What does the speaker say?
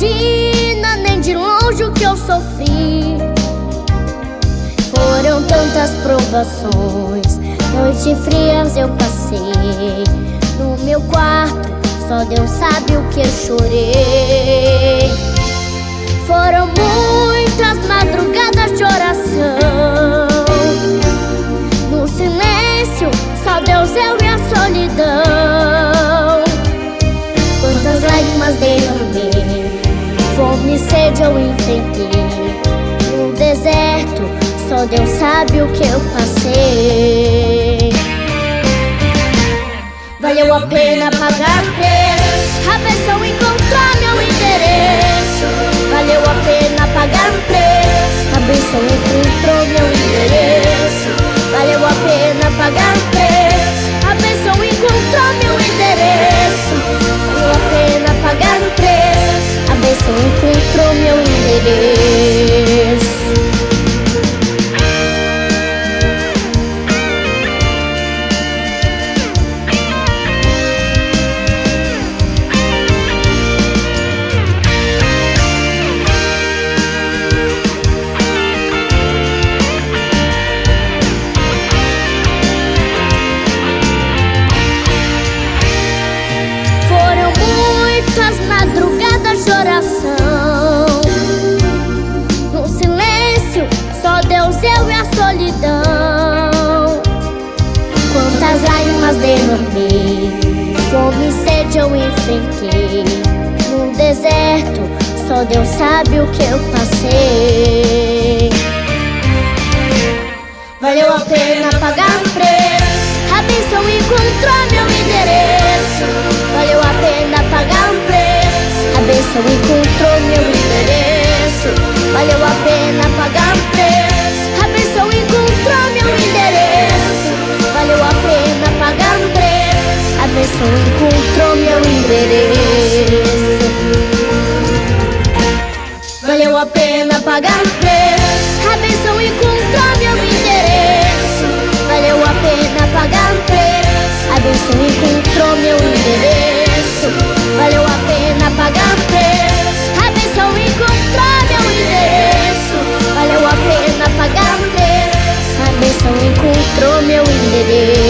imagina nem de longe o que eu sofri. Foram tantas provações, noites frias eu passei. No meu quarto, só Deus sabe o que eu chorei. Foram muitas madrugadas de oração. No silêncio, só Deus, eu e a solidão. Quantas lágrimas derramei, fome e sede eu enfrentei. No deserto, só Deus sabe o que eu passei. Valeu a pena pagar preço, a bênção encontrar meu endereço. Valeu a pena pagar preço, a bênção encontrou meu endereço. Valeu a pena pagar preço, a bênção encontrou meu endereço. Valeu a pena pagar preço, a bênção encontrou meu endereço. Muitas madrugadas de oração. No silêncio, só Deus, eu e a solidão. Quantas lágrimas derramei, fome e sede eu enfrentei. No deserto, só Deus sabe o que eu passei. Valeu a pena pagar preço, a bênção encontrou meu endereço. Valeu a pena pagar preço, a bênção encontrou meu endereço. Valeu a pena pagar preço, a bênção encontrou meu endereço. Valeu a pena pagar preço, a bênção encontrou meu endereço. Valeu a pena pagar preço, a bênção encontrou meu endereço. Valeu a pena pagar preço, a bênção encontrou meu endereço. Valeu a pena pagar preço, a bênção encontrou meu endereço. Valeu a pena pagar preço, a bênção encontrou meu endereço.